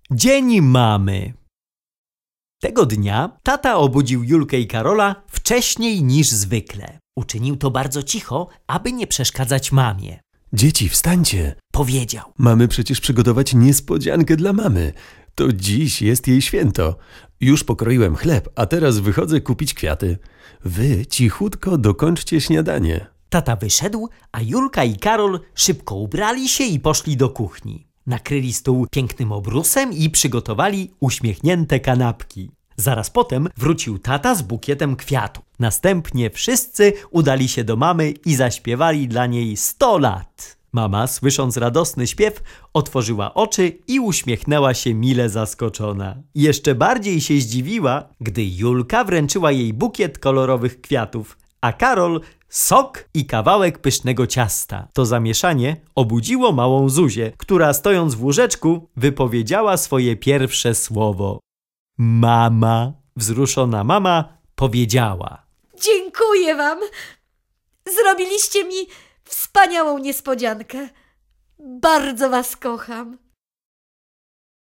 Dzień mamy. Tego dnia tata obudził Julkę i Karola wcześniej niż zwykle. Uczynił to bardzo cicho, aby nie przeszkadzać mamie. Dzieci, wstańcie! Powiedział. Mamy przecież przygotować niespodziankę dla mamy. To dziś jest jej święto. Już pokroiłem chleb, a teraz wychodzę kupić kwiaty. Wy cichutko dokończcie śniadanie. Tata wyszedł, a Julka i Karol szybko ubrali się i poszli do kuchni. Nakryli stół pięknym obrusem i przygotowali uśmiechnięte kanapki. Zaraz potem wrócił tata z bukietem kwiatów. Następnie wszyscy udali się do mamy i zaśpiewali dla niej 100 lat. Mama, słysząc radosny śpiew, otworzyła oczy i uśmiechnęła się mile zaskoczona. Jeszcze bardziej się zdziwiła, gdy Julka wręczyła jej bukiet kolorowych kwiatów, a Karol sok i kawałek pysznego ciasta. To zamieszanie obudziło małą Zuzię, która stojąc w łóżeczku wypowiedziała swoje pierwsze słowo. Mama, wzruszona mama, powiedziała. Dziękuję wam. Zrobiliście mi wspaniałą niespodziankę. Bardzo was kocham.